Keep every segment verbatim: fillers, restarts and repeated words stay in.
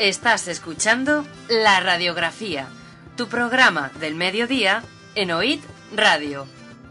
Estás escuchando La Radiografía, tu programa del mediodía en O I D Radio.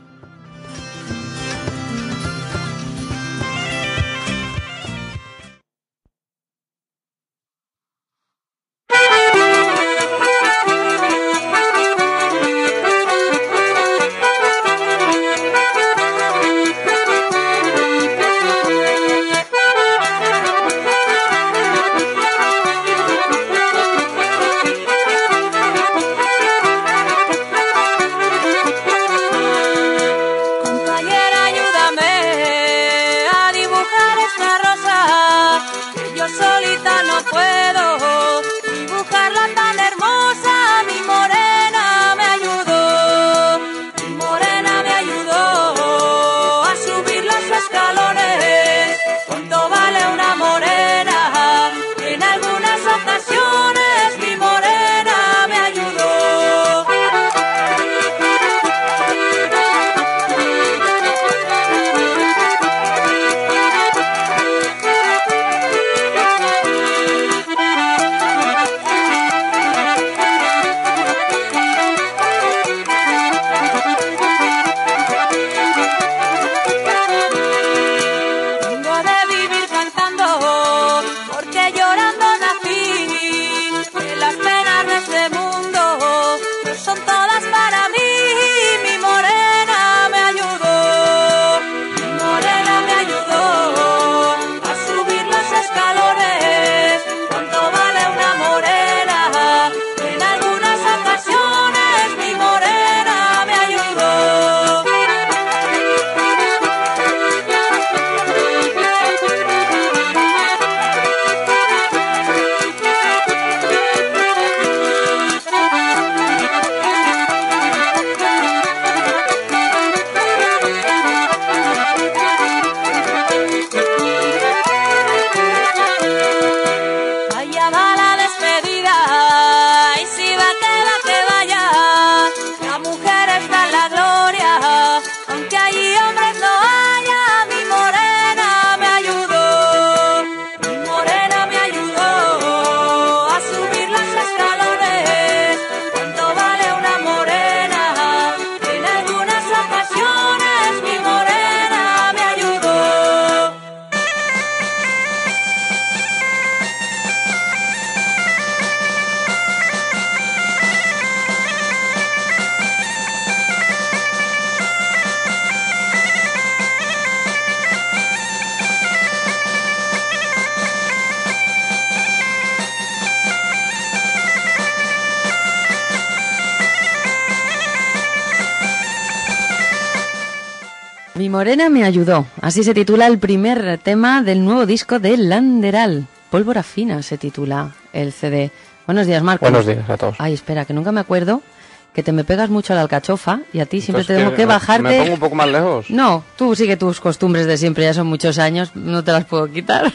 Mi morena me ayudó. Así se titula el primer tema del nuevo disco de Landeral. Pólvora fina se titula el C D. Buenos días, Marco. Buenos días a todos. Ay, espera, que nunca me acuerdo que te me pegas mucho a la alcachofa y a ti siempre Entonces, tengo que, que bajarte. ¿Me pongo un poco más lejos? No, tú sigue tus costumbres de siempre, ya son muchos años, no te las puedo quitar.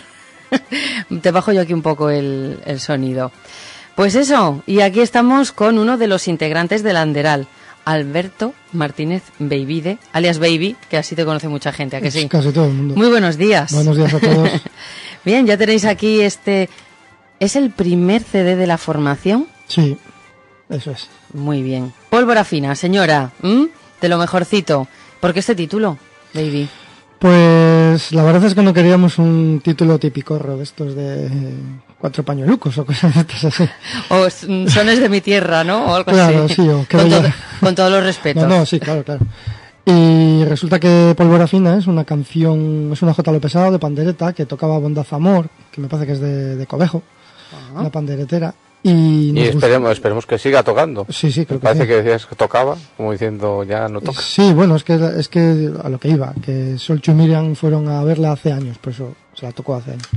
Te bajo yo aquí un poco el, el sonido. Pues eso, y aquí estamos con uno de los integrantes de Landeral, Alberto Martínez Beivide, alias Baby, que así te conoce mucha gente, ¿a que sí? Casi todo el mundo. Muy buenos días. Buenos días a todos. Bien, ya tenéis aquí este... ¿Es el primer C D de la formación? Sí, eso es. Muy bien. Pólvora fina, señora, ¿m? De lo mejorcito. ¿Por qué este título, Baby? Pues la verdad es que no queríamos un título tipicorro de estos de cuatro pañuelucos o cosas de estas así. O sones de mi tierra, ¿no? O algo claro, así. sí, o con, ya... todo, con todos los respetos. No, no, sí, claro, claro. Y resulta que Pólvora fina es una canción, es una jota lo pesado de pandereta que tocaba Bondaz Amor, que me parece que es de, de Cobejo, uh-huh. Una panderetera. Y, y esperemos, esperemos que siga tocando. Sí, sí, creo me parece que, que decías que tocaba, como diciendo ya no toca. Sí, bueno, es que es que a lo que iba, que Solchu y Miriam fueron a verla hace años, por eso se la tocó hace años.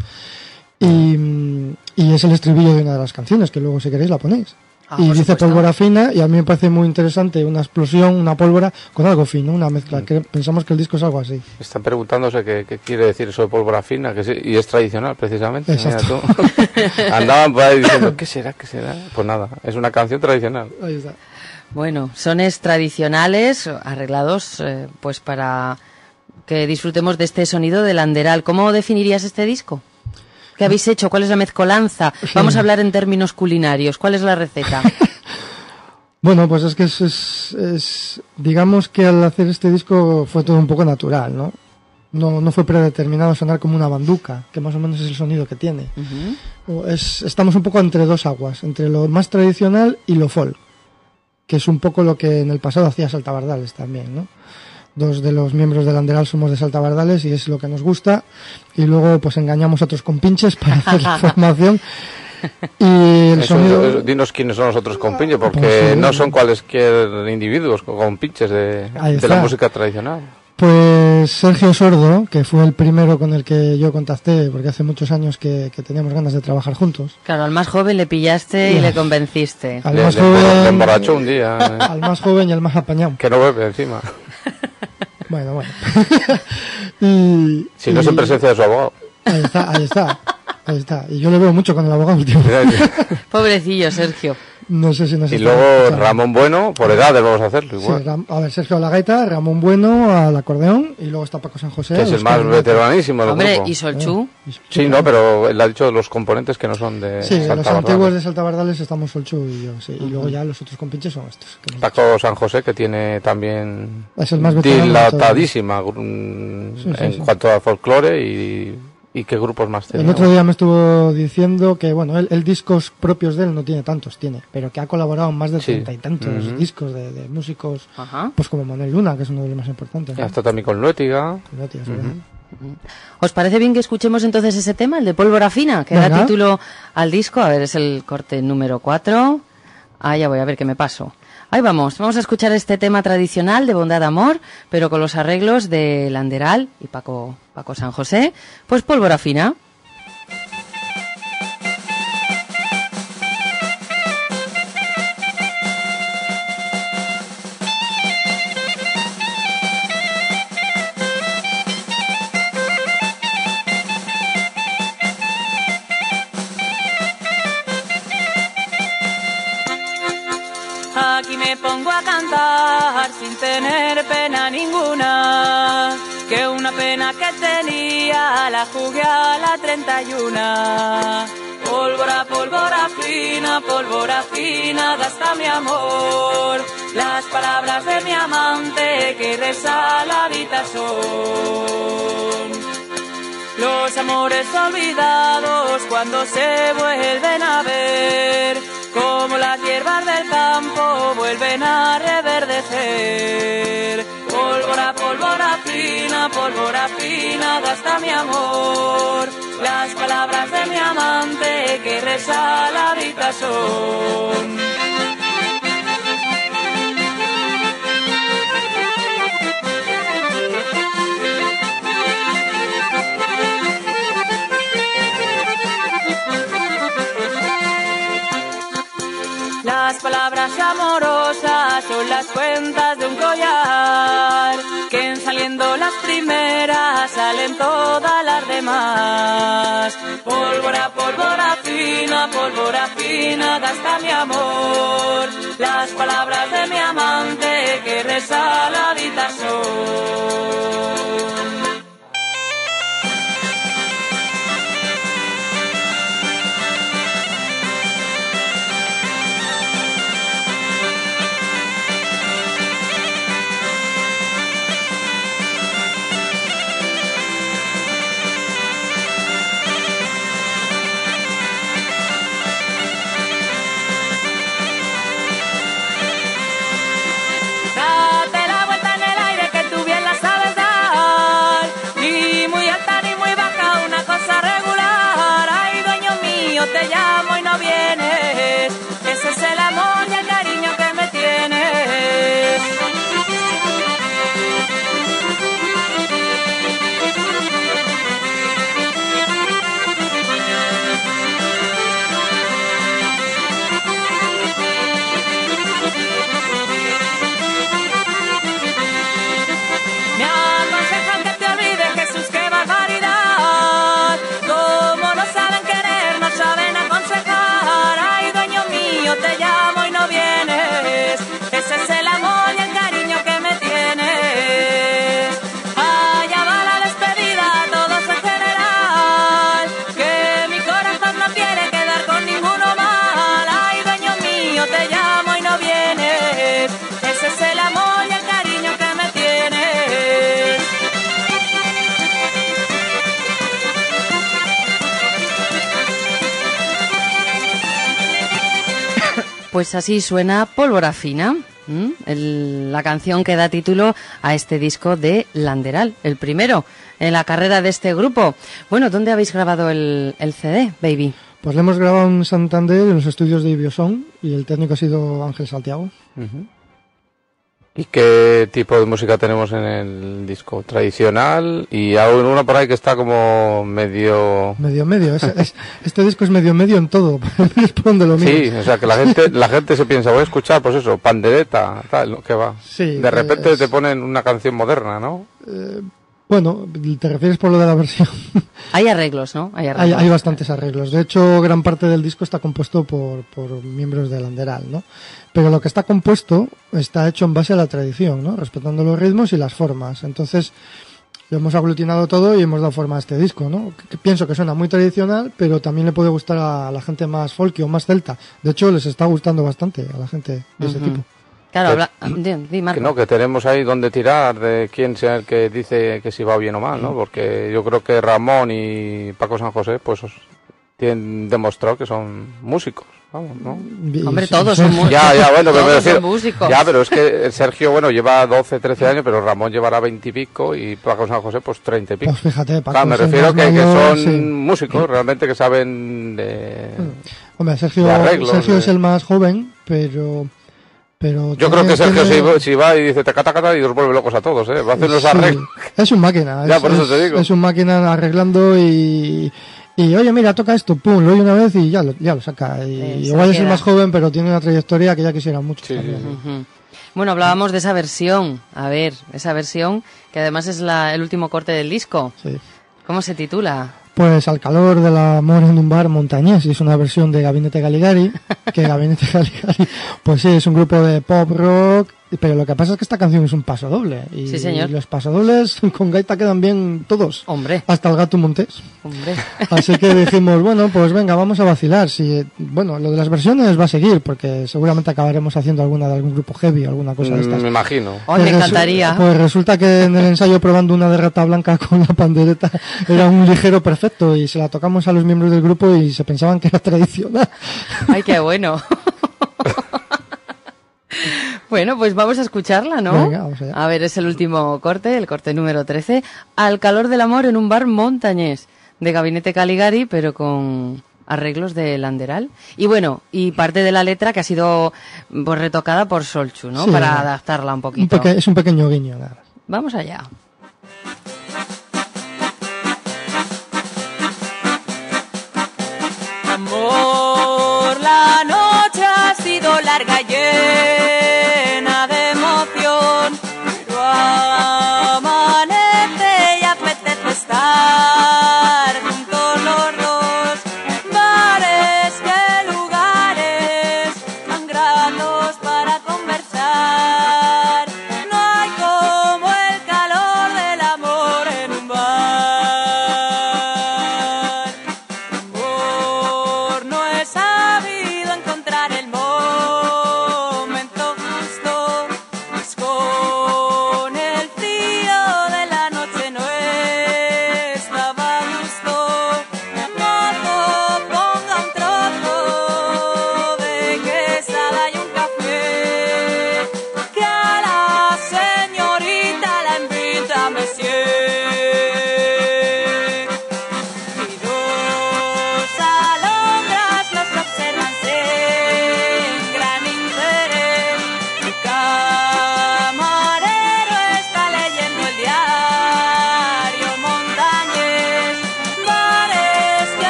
Y, y es el estribillo de una de las canciones, que luego si queréis la ponéis. Ah, y dice supuesto. Pólvora fina, y a mí me parece muy interesante una explosión, una pólvora con algo fino, una mezcla. Mm. Que pensamos que el disco es algo así. Están preguntándose qué, qué quiere decir eso de pólvora fina, que sí, y es tradicional precisamente. Exacto. Andaban por ahí diciendo, ¿qué será? ¿Qué será? Pues nada, es una canción tradicional. Ahí está. Bueno, sones tradicionales arreglados eh, pues para que disfrutemos de este sonido de Landeral. ¿Cómo definirías este disco? ¿Qué habéis hecho? ¿Cuál es la mezcolanza? Sí. Vamos a hablar en términos culinarios. ¿Cuál es la receta? Bueno, pues es que es, es, es, digamos que al hacer este disco fue todo un poco natural, ¿no? No, no fue predeterminado sonar como una banduca, que más o menos es el sonido que tiene. Uh-huh. Es, estamos un poco entre dos aguas, entre lo más tradicional y lo folk, que es un poco lo que en el pasado hacía Saltabardales también, ¿no? Dos de los miembros del Anderal somos de Saltabardales y es lo que nos gusta, y luego pues engañamos a otros compinches para hacer la formación. Y el eso, sonido... eso, dinos quiénes son los otros compinches, porque pues, sí, no son cualesquier individuos compinches de, de la música tradicional. Pues Sergio Sordo, que fue el primero con el que yo contacté, porque hace muchos años que, que teníamos ganas de trabajar juntos. Claro, al más joven le pillaste y le convenciste. Al le, más le, joven... Le emborrachó un día. Eh. Al más joven y al más apañado. Que no bebe encima. Bueno, bueno. y, si no y... es en presencia de su abogado. Ahí está, ahí está. Ahí está. Y yo le veo mucho con el abogado último. Pobrecillo, Sergio. No sé si nos Y luego escuchando. Ramón Bueno, por edades vamos a hacerlo igual. Sí, Ram, a ver, Sergio a la gaita, Ramón Bueno al acordeón y luego está Paco San José. Que es el más veteranísimo del Hombre, grupo. ¿y Solchú? Eh, y Solchú sí, no, pero él ha dicho los componentes que no son de Sí, de los Saltabardales. antiguos de Saltabardales estamos Solchú y yo, sí. Uh-huh. Y luego ya los otros compinches son estos. Que Paco San José, que tiene también es el más veterano dilatadísima en sí, sí, sí. cuanto a folclore y... ¿Y qué grupos más tiene? El otro día me estuvo diciendo que, bueno, él, él discos propios de él no tiene tantos, tiene, pero que ha colaborado en más de treinta sí. y tantos uh-huh. discos de, de músicos, uh-huh. pues como Manuel Luna, que es uno de los más importantes. ¿no? Hasta también con Luétiga. Con Luétiga, sí, uh-huh. ¿Os parece bien que escuchemos entonces ese tema, el de Pólvora Fina, que Venga. da título al disco? A ver, es el corte número cuatro. Ah, ya voy a ver qué me paso. Ahí vamos, vamos a escuchar este tema tradicional de Bondad Amor, pero con los arreglos de Landeral y Paco, Paco San José, pues Pólvora Fina. Aquí me pongo a cantar sin tener pena ninguna, que una pena que tenía la jugué a la treinta y una. Pólvora, pólvora fina, pólvora fina, gasta mi amor, las palabras de mi amante que reza la habitación. Los amores olvidados cuando se vuelven a ver, como las hierbas del campo vuelven a reverdecer. Pólvora, pólvora fina, pólvora fina, gasta mi amor, las palabras de mi amante que reza la habitación. Las palabras amorosas son las cuentas de un collar, que en saliendo las primeras salen todas las demás. Pólvora, pólvora fina, pólvora fina, gasta mi amor, las palabras de mi amante que reza la habitación. Date la vuelta en el aire que tú bien la sabes dar. Pues así suena Pólvora Fina, ¿m? El, la canción que da título a este disco de Landeral, el primero en la carrera de este grupo. Bueno, ¿dónde habéis grabado el, el C D, baby? Pues lo hemos grabado en Santander, en los estudios de Ibioson, y el técnico ha sido Ángel Santiago. Uh-huh. ¿Y qué tipo de música tenemos en el disco? ¿Tradicional? Y hay uno por ahí que está como medio... Medio medio, es, es, este disco es medio medio en todo, es por donde lo miro. Sí, o sea que la gente la gente se piensa, voy a escuchar, pues eso, pandereta, tal, ¿qué va? Sí, de repente es... te ponen una canción moderna, ¿no? Eh, bueno, te refieres por lo de la versión. Hay arreglos, ¿no? Hay, arreglos. hay, hay bastantes arreglos. De hecho, gran parte del disco está compuesto por, por miembros de Landeral, ¿no? Pero lo que está compuesto está hecho en base a la tradición, ¿no? Respetando los ritmos y las formas. Entonces, lo hemos aglutinado todo y hemos dado forma a este disco, ¿no? Que, que pienso que suena muy tradicional, pero también le puede gustar a la gente más folky o más celta. De hecho, les está gustando bastante a la gente de uh-huh. ese tipo. Claro, habla... di, di, Marco. Que no, que tenemos ahí donde tirar de quién sea el que dice que si va bien o mal, ¿no? Porque yo creo que Ramón y Paco San José, pues tienen demostrado que son músicos, vamos, ¿no? Hombre, todos son músicos. Ya, ya, bueno, todos pero son decir, músicos. Ya, pero es que Sergio, bueno, lleva doce, trece años, pero Ramón llevará veinte y pico y Paco San José, pues treinta y pico. Pues fíjate, Paco. Claro, me refiero que, mayor, que son sí. músicos realmente que saben de. Hombre, Sergio, de arreglos, Sergio de... es el más joven, pero. Pero yo tiene, creo que Sergio tiene... si, si va y dice taca taca y os vuelve locos a todos, ¿eh? Va a hacer unos sí, arreglos. Es un máquina. Ya, es, por eso es, te digo. Es un máquina arreglando y, y oye, mira, toca esto, pum, lo oye una vez y ya lo, ya lo saca. Y eh, igual es el más joven, pero tiene una trayectoria que ya quisiera mucho. Sí, sí, sí. Uh-huh. Bueno, hablábamos de esa versión. A ver, esa versión que además es la, el último corte del disco. Sí. ¿Cómo se titula? Pues Al calor del amor en un bar montañés, y es una versión de Gabinete Caligari, que Gabinete Caligari, pues sí, es un grupo de pop rock, pero lo que pasa es que esta canción es un paso doble, y, sí, señor. y los pasodobles con gaita quedan bien todos, hombre, hasta el gato montés. Hombre. Así que dijimos, bueno, pues venga, vamos a vacilar. Si, bueno, lo de las versiones va a seguir, porque seguramente acabaremos haciendo alguna de algún grupo heavy o alguna cosa de estas. Mm, me imagino. Oh, me encantaría. Pues resulta que en el ensayo probando una de Rata Blanca con la pandereta era un ligero perfecto y se la tocamos a los miembros del grupo y se pensaban que era tradicional. Ay, qué bueno. Bueno, pues vamos a escucharla, ¿no? Venga, vamos allá. A ver, es el último corte, el corte número trece, Al calor del amor en un bar montañés, de Gabinete Caligari, pero con arreglos de Landeral. Y bueno, y parte de la letra que ha sido pues, retocada por Solchu, ¿no? Sí, para no. adaptarla un poquito. Un peque- es un pequeño guiño, nada. Vamos allá. Amor, la noche ha sido larga y llena de emoción, pero amanece y apetece estar juntos los dos. Bares que lugares tan gratos para conversar. No hay como el calor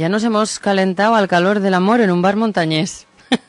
Ya nos hemos calentado al calor del amor en un bar montañés.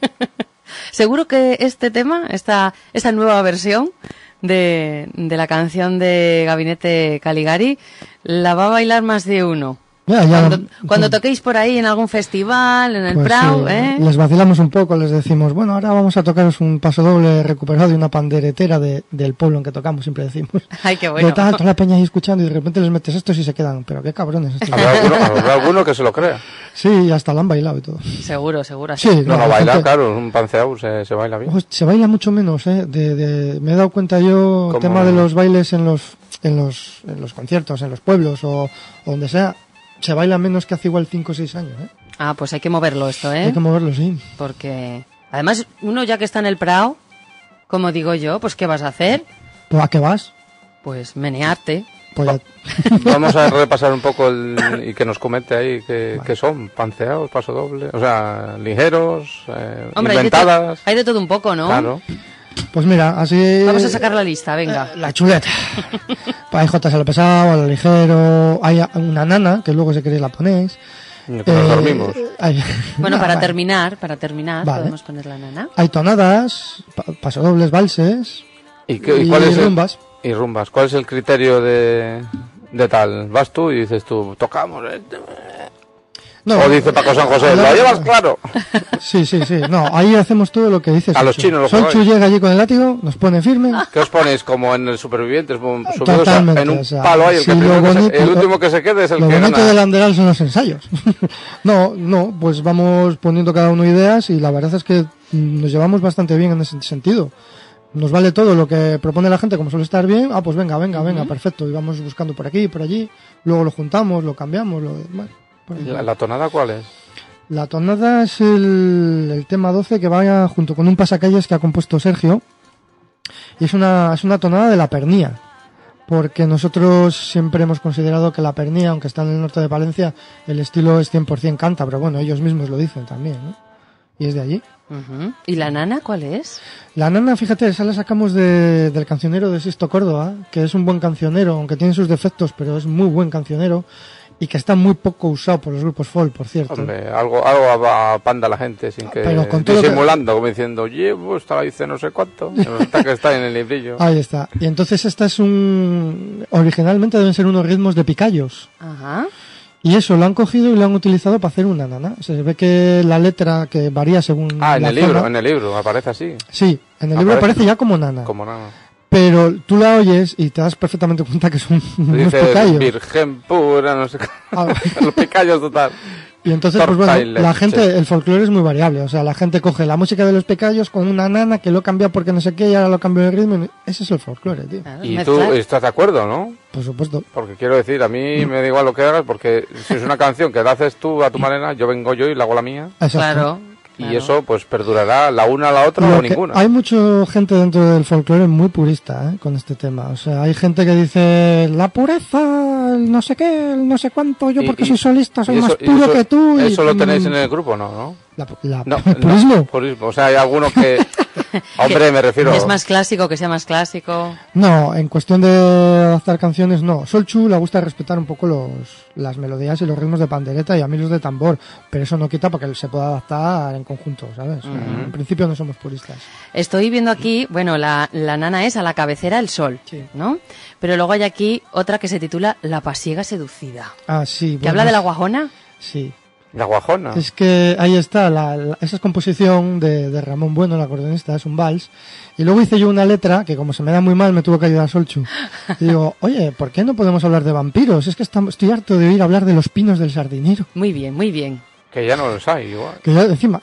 Seguro que este tema, esta, esta nueva versión de, de la canción de Gabinete Caligari, la va a bailar más de uno. Ya, ya, cuando, cuando toquéis por ahí en algún festival, en el pues Prado, sí, ¿eh? Les vacilamos un poco, les decimos, bueno, ahora vamos a tocaros un paso doble recuperado de una panderetera de, del pueblo en que tocamos, siempre decimos. Ay, qué bueno. De tal, toda la peña ahí escuchando y de repente les metes estos y se quedan, pero qué cabrones estos. Habrá alguno, habrá alguno que se lo crea. Sí, hasta lo han bailado y todo. Seguro, seguro. Así. Sí, No, no, la bailar, gente- claro, un panceau se, se baila bien. Ojo, se baila mucho menos, ¿eh? De, de, me he dado cuenta yo, ¿Cómo? tema de los bailes en los, en los, en los conciertos, en los pueblos o, o donde sea, se baila menos que hace igual cinco o seis años, ¿eh? Ah, pues hay que moverlo esto, ¿eh? Hay que moverlo, sí. Porque, además, uno ya que está en el Prado, como digo yo, pues ¿qué vas a hacer? Pues, ¿a qué vas? Pues menearte. Pues ya- Vamos a repasar un poco el, y que nos comente ahí qué, qué son, panceados, paso doble, o sea, ligeros, eh, Hombre, hay de, inventadas. to- hay de todo un poco, ¿no? Claro. Pues mira, así... Vamos a sacar la lista, venga. La chuleta. Hay jotas a lo pesado, a lo ligero, hay a- una nana, que luego si queréis la ponéis. Que nos Eh, dormimos. Hay, Bueno, para Vale. terminar, para terminar, Vale. podemos poner la nana. Hay tonadas, pa- pasodobles, valses ¿Y, qué- y y cuál es el, rumbas. y rumbas. ¿Cuál es el criterio de, de tal? Vas tú y dices tú, tocamos. eh, No, o dice Paco San José, no, ¿lo llevas claro? Sí, sí, sí. No, ahí hacemos todo lo que dices. A los chinos lo Solchu jugáis. llega allí con el látigo, nos pone firme. ¿Qué os ponéis como en el Supervivientes? como subidos a- Totalmente, en un o sea, palo ahí, el, sí, que lo primero que se- bonito- el último que se quede es el Lo que bonito gana. del Anderal son los ensayos. no, no, pues vamos poniendo cada uno ideas y la verdad es que mm, nos llevamos bastante bien en ese sentido. Nos vale todo lo que propone la gente, como suele estar bien. Ah, pues venga, venga, venga, perfecto. Y vamos buscando por aquí, por allí. Luego lo juntamos, lo cambiamos. Lo, bueno, por ahí. ¿La, la tonada cuál es? La tonada es el, el tema doce que va junto con un pasacalles que ha compuesto Sergio. Y es una, es una tonada de la pernía. Porque nosotros siempre hemos considerado que la pernía, aunque está en el norte de Palencia, el estilo es cien por ciento cántabro. Bueno, ellos mismos lo dicen también, ¿no? Y es de allí. Ujú. ¿Y la nana cuál es? La nana, fíjate, esa la sacamos de, del cancionero de Sisto Córdoba, que es un buen cancionero, aunque tiene sus defectos, pero es muy buen cancionero. Y que está muy poco usado por los grupos folk, por cierto. Hombre, algo, algo a, a panda la gente, sin que Pero con todo disimulando, como diciendo, llevo, esta la dice no sé cuánto, y resulta que está en el librillo. Ahí está. Y entonces esta es un... Originalmente deben ser unos ritmos de picayos. Ajá. Y eso lo han cogido y lo han utilizado para hacer una nana. Se ve que la letra, que varía según Ah, en la el libro, zona- en el libro, aparece así, Sí, en el libro Aparece. aparece ya como nana. como nada. Pero tú la oyes y te das perfectamente cuenta que son unos Dice picayos. virgen pura, no sé qué. Ah, Los picayos total. y entonces, pues bueno, Torta y la leche. gente, el folclore es muy variable. O sea, la gente coge la música de los picayos con una nana que lo cambia porque no sé qué y ahora lo cambió de ritmo. Ese es el folclore, tío. Claro, Y mezclar. tú estás de acuerdo, ¿no? Por supuesto. Porque quiero decir, a mí me da igual lo que hagas, porque si es una canción que la haces tú a tu manera, yo vengo yo y la hago la mía. Exacto. Claro. Y claro. eso pues perdurará la una a la otra Lo o que- ninguna. Hay mucha gente dentro del folclore muy purista, ¿eh? Con este tema. O sea, hay gente que dice la pureza, el no sé qué, el no sé cuánto, yo Y- porque y- soy solista soy y más eso- y puro eso- que tú. y- Eso lo tenéis mm, en el grupo, ¿no? ¿no? La, la- No, ¿el purismo? no, purismo. O sea, hay alguno que... Hombre, me refiero... Es más clásico, que sea más clásico. No, en cuestión de adaptar canciones, no. Solchu le gusta respetar un poco los, las melodías y los ritmos de pandereta y a mí los de tambor, pero eso no quita para que se pueda adaptar en conjunto, ¿sabes? En principio no somos puristas. Estoy viendo aquí, bueno, la, la nana es a la cabecera el sol, Sí. ¿no? Pero luego hay aquí otra que se titula La pasiega seducida. Ah, sí. ¿Que bueno, habla de la guajona? Sí. La guajona. Es que ahí está, la, la- esa es composición de, de Ramón Bueno, el acordeonista, es un vals. Y luego hice yo una letra que como se me da muy mal me tuvo que ayudar Solchu. Y digo, oye, ¿por qué no podemos hablar de vampiros? Es que estamos- estoy harto de oír hablar de los pinos del sardinero. Muy bien, muy bien. Que ya no los hay, igual. Que ya encima...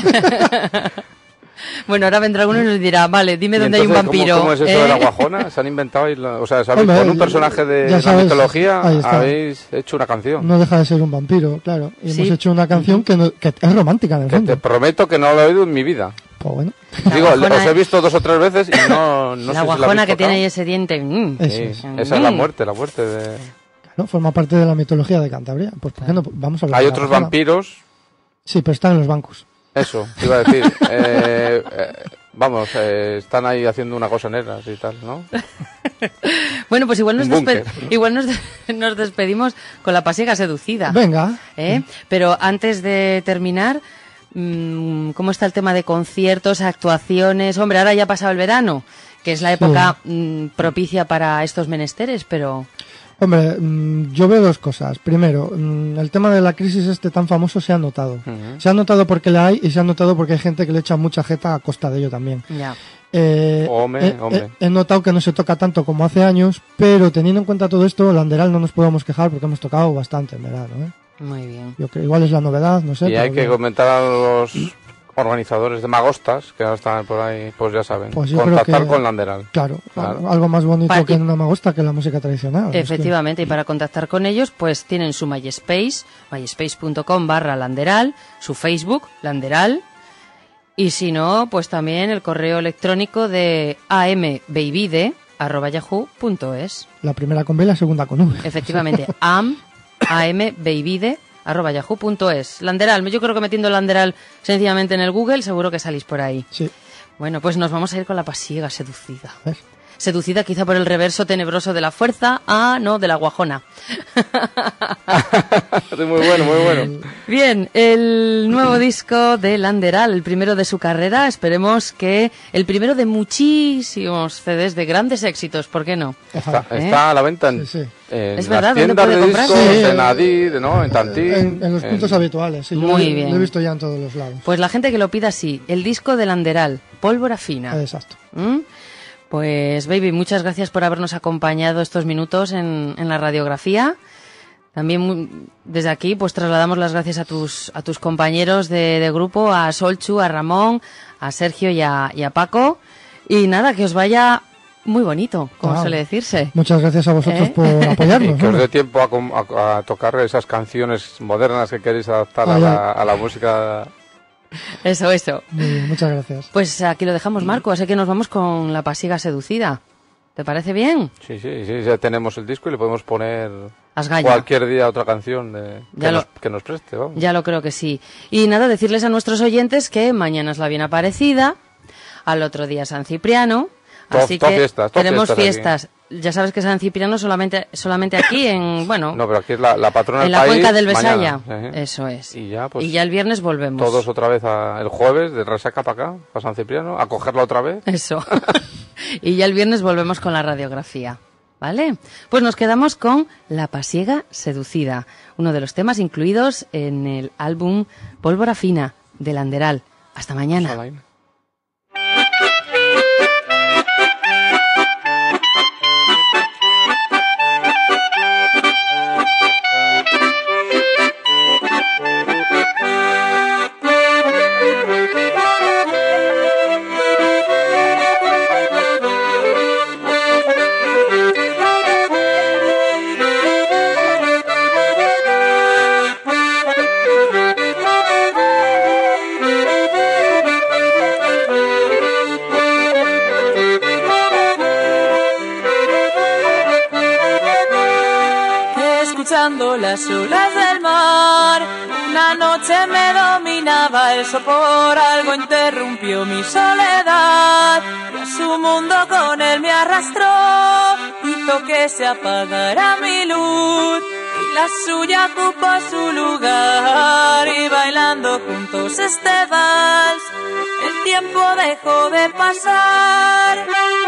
Bueno, ahora vendrá alguno y nos dirá, vale, dime ¿Y dónde hay un entonces, vampiro. ¿cómo, cómo es eso ¿eh? de la guajona? ¿Se han inventado? Y la- o sea, ¿sabéis? Hombre, Con un ya- personaje de ya la sabes, mitología ahí está. habéis hecho una canción. No deja de ser un vampiro, claro. Y Sí. hemos hecho una canción que, no- que es romántica en el Que te fondo. prometo que no lo he oído en mi vida. Pues bueno, La Digo, guajona os he es- visto dos o tres veces y no, no sé la si guajona habéis que tiene ahí tocado. ese diente. mm. eso Sí, es. esa es la Mm. muerte, la muerte de... Claro, forma parte de la mitología de Cantabria. Pues ¿por qué no? Vamos a hablar Hay de la otros guajona. vampiros, Sí, pero están en los bancos. eso, te iba a decir. eh, eh, Vamos, eh, están ahí haciendo una cosa negra y tal, ¿no? Bueno, pues igual nos, despe igual nos, nos despedimos con la pasiega seducida. Venga. ¿Eh? Pero antes de terminar, ¿cómo está el tema de conciertos, actuaciones? Hombre, ahora ya ha pasado el verano, que es la época sí. mmm, propicia para estos menesteres, pero... Hombre, yo veo dos cosas. Primero, el tema de la crisis este tan famoso se ha notado. Uh-huh. Se ha notado porque la hay y se ha notado porque hay gente que le echa mucha jeta a costa de ello también. Ya. Eh, hombre, he, hombre. He, he notado que no se toca tanto como hace años, pero teniendo en cuenta todo esto, Landeral no nos podemos quejar porque hemos tocado bastante en verano, ¿eh? Muy bien. Yo creo, igual es la novedad, no sé. Y hay que bien. comentar a los organizadores de Magostas, que ahora están por ahí, pues ya saben, pues contactar que, con Landeral. Claro, claro, algo más bonito para, que en una Magosta que la música tradicional. Efectivamente, es que... y para contactar con ellos, pues tienen su MySpace, myspace.com barra Landeral, su Facebook, Landeral, y si no, pues también el correo electrónico de ambabide arroba yahoo punto es. La primera con B y la segunda con V. Efectivamente, am, ambabide arroba yahoo punto es. Landeral, yo creo que metiendo Landeral sencillamente en el Google seguro que salís por ahí. Sí. Bueno, pues nos vamos a ir con la pasiega seducida. ¿Ves? Seducida quizá por el reverso tenebroso de la fuerza, ah, no, de la guajona. Muy bueno, muy bueno. Bien, el nuevo disco de Landeral, el primero de su carrera, esperemos que el primero de muchísimos C Ds de grandes éxitos, ¿por qué no? Está, ¿Eh? está a la venta en, sí, sí. en ¿Es las verdad? tiendas de discos, sí. en Adid, ¿no? En Tantín. En, en los puntos en... habituales, sí. Muy yo bien. Lo he visto ya en todos los lados. Pues la gente que lo pida, sí. El disco de Landeral, Pólvora Fina. Exacto. ¿Mm? Pues, baby, muchas gracias por habernos acompañado estos minutos en, en la radiografía. También desde aquí pues trasladamos las gracias a tus a tus compañeros de, de grupo, a Solchu, a Ramón, a Sergio y a, y a Paco. Y nada, que os vaya muy bonito, como ah, suele decirse. Muchas gracias a vosotros ¿Eh? por apoyarnos. Y que os dé tiempo a, a, a tocar esas canciones modernas que queréis adaptar ah, a, la, a la música... Eso, eso. Muy bien, muchas gracias. Pues aquí lo dejamos, Marco, así que nos vamos con la pasiega seducida. ¿Te parece bien? Sí, sí, sí, ya tenemos el disco y le podemos poner Asgaya. Cualquier día otra canción de, que, lo, nos, que nos preste, vamos. Ya lo creo que sí. Y nada, decirles a nuestros oyentes que mañana es la bien aparecida, al otro día San Cipriano, todo, así todo que fiestas, todo tenemos fiestas. fiestas. Ya sabes que San Cipriano solamente solamente aquí en, bueno... No, pero aquí es la, la patrona en del la país, cuenca del Besaya. Mañana, ¿eh? Eso es. Y ya, pues, y ya el viernes volvemos. Todos otra vez a, el jueves, de Resaca para acá, para San Cipriano, a cogerla otra vez. Eso. Y ya el viernes volvemos con la radiografía. ¿Vale? Pues nos quedamos con La pasiega seducida, uno de los temas incluidos en el álbum Pólvora Fina, de Landeral. Hasta mañana. Salain. Las olas del mar, una noche me dominaba el sopor, algo interrumpió mi soledad, y a su mundo con él me arrastró, hizo que se apagara mi luz, y la suya ocupó su lugar, y bailando juntos este vals, el tiempo dejó de pasar.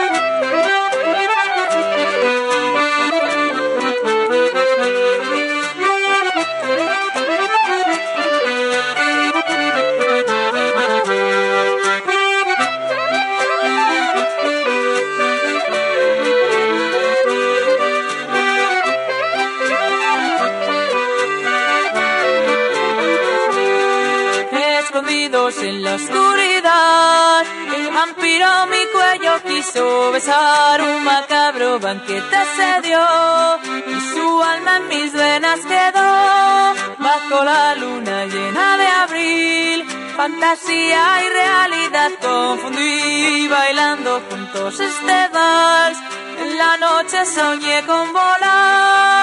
En la oscuridad, el vampiro mi cuello quiso besar, un macabro banquete se dio, y su alma en mis venas quedó, bajo la luna llena de abril, fantasía y realidad confundí, bailando juntos este vals, en la noche soñé con volar.